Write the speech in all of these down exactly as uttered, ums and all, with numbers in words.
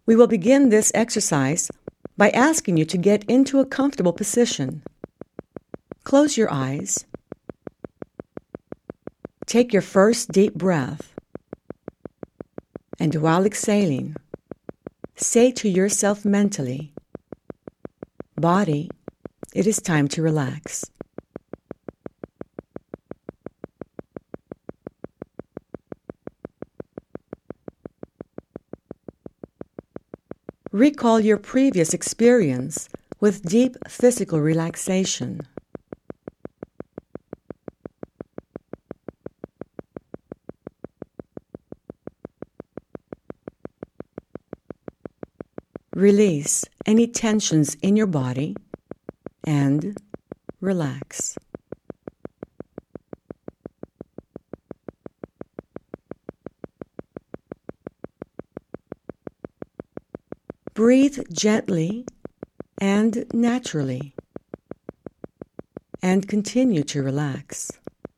We will begin this exercise by asking you to get into a comfortable position. Close your eyes. Take your first deep breath. And while exhaling, say to yourself mentally, "Body, it is time to relax." Recall your previous experience with deep physical relaxation. Release any tensions in your body and relax. Breathe gently and naturally, and continue to relax.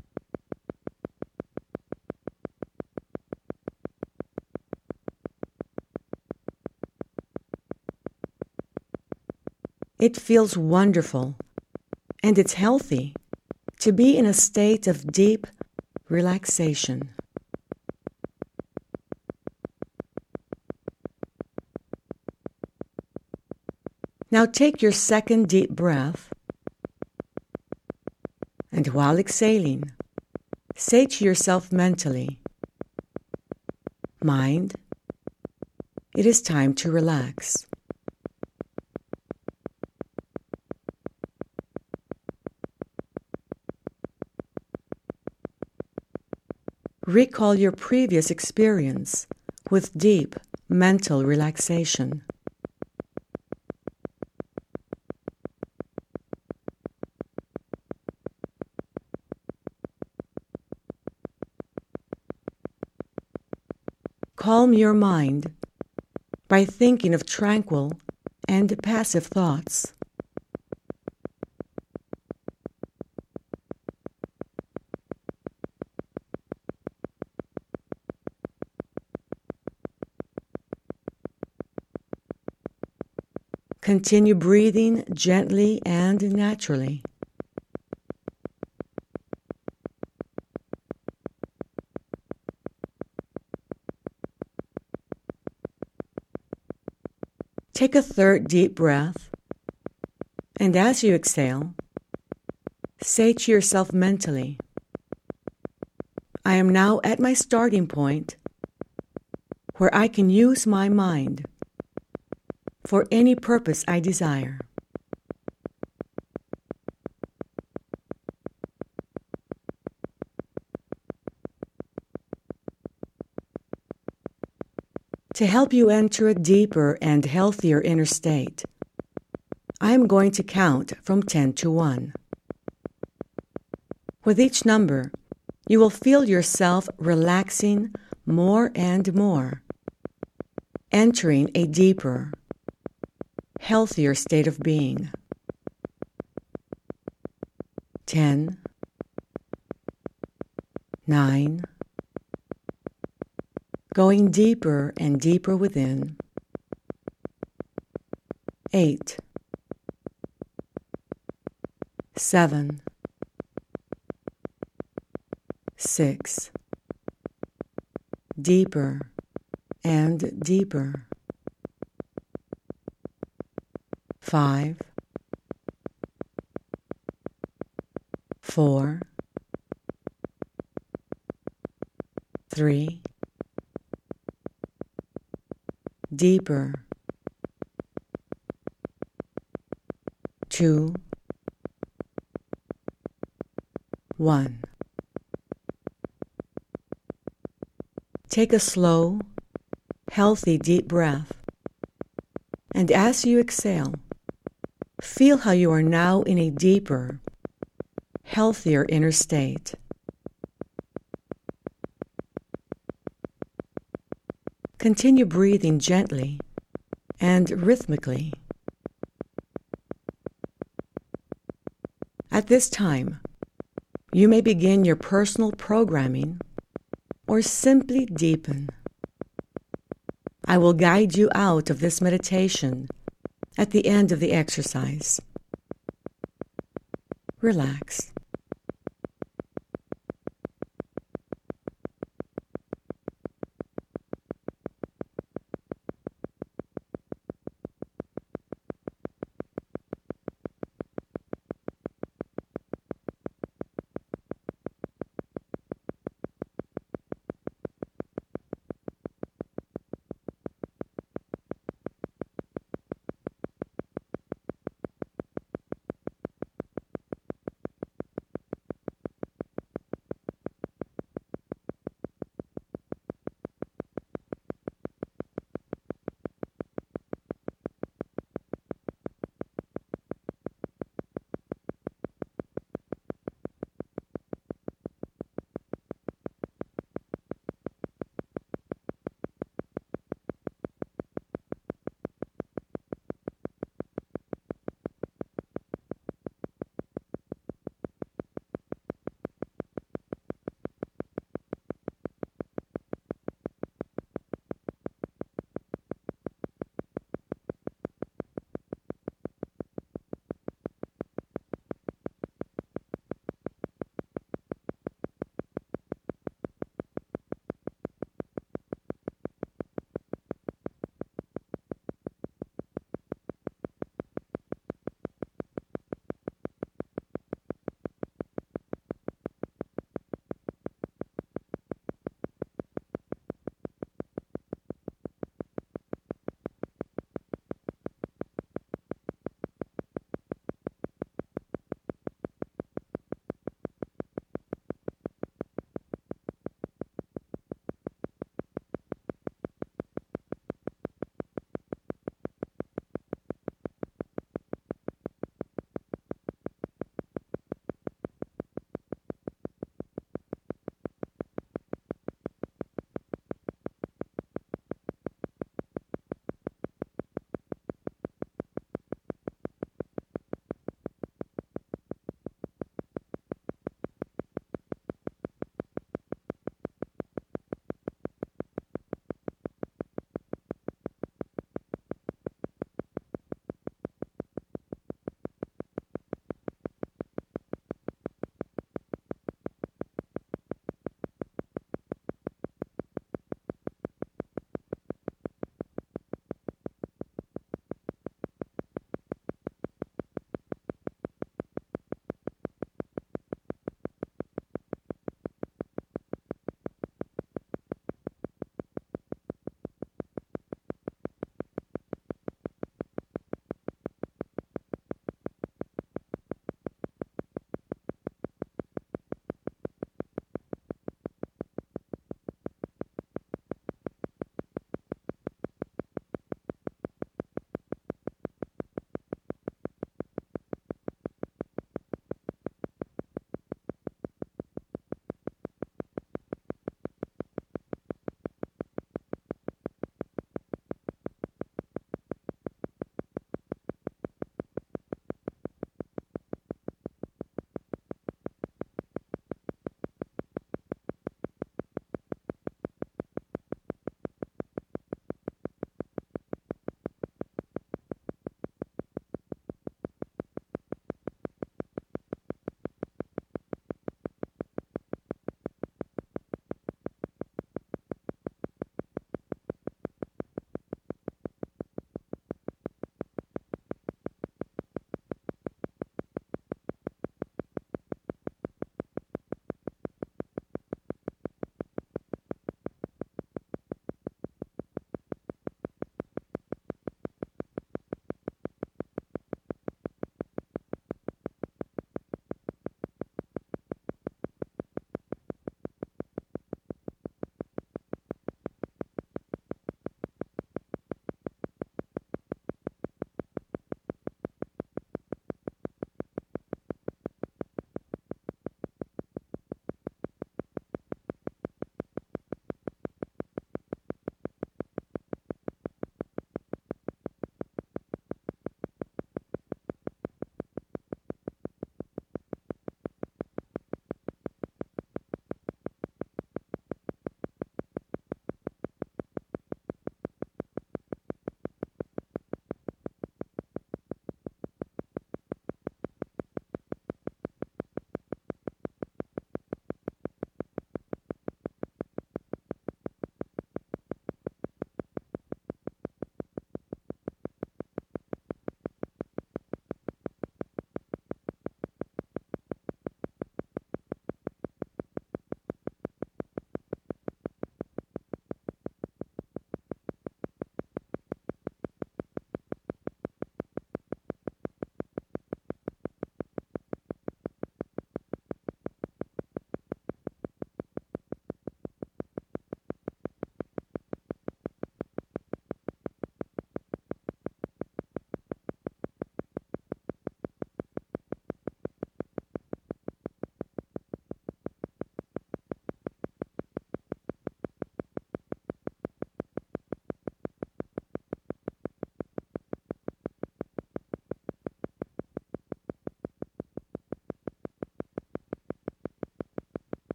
It feels wonderful, and it's healthy to be in a state of deep relaxation. Now take your second deep breath, and while exhaling, say to yourself mentally, "Mind, it is time to relax." Recall your previous experience with deep mental relaxation. Calm your mind by thinking of tranquil and passive thoughts. Continue breathing gently and naturally. Take a third deep breath, and as you exhale, say to yourself mentally, "I am now at my starting point where I can use my mind for any purpose I desire." To help you enter a deeper and healthier inner state, I am going to count from ten to one. With each number, you will feel yourself relaxing more and more, entering a deeper, healthier state of being. Ten, nine, going deeper and deeper within. Eight, seven, six, deeper and deeper. Five, four, three, deeper, two, one. Take a slow, healthy deep breath, and as you exhale, feel how you are now in a deeper, healthier inner state. Continue breathing gently and rhythmically. At this time, you may begin your personal programming or simply deepen. I will guide you out of this meditation at the end of the exercise. Relax.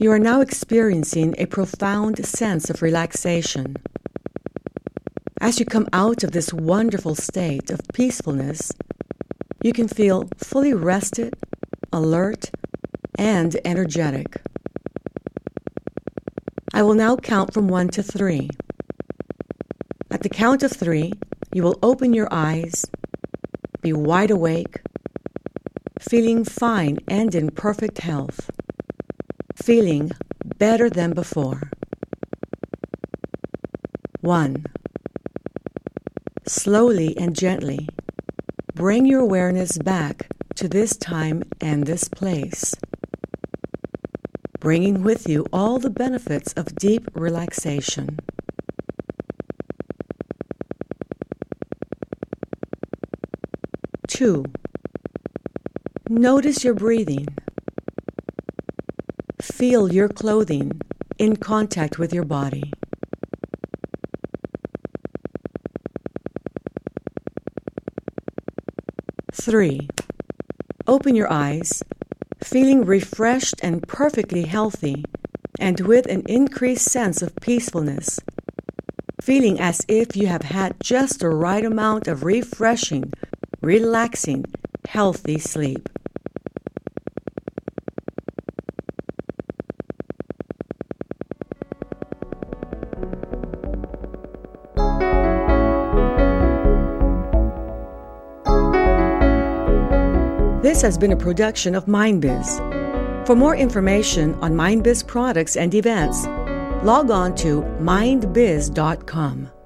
You are now experiencing a profound sense of relaxation. As you come out of this wonderful state of peacefulness, you can feel fully rested, alert, and energetic. I will now count from one to three. At the count of three, you will open your eyes, be wide awake, feeling fine and in perfect health, feeling better than before. One. Slowly and gently, bring your awareness back to this time and this place, bringing with you all the benefits of deep relaxation. Two. Notice your breathing. Feel your clothing in contact with your body. Three. Open your eyes, feeling refreshed and perfectly healthy, and with an increased sense of peacefulness, feeling as if you have had just the right amount of refreshing, relaxing, healthy sleep. This has been a production of MindBiz. For more information on MindBiz products and events, log on to mind biz dot com.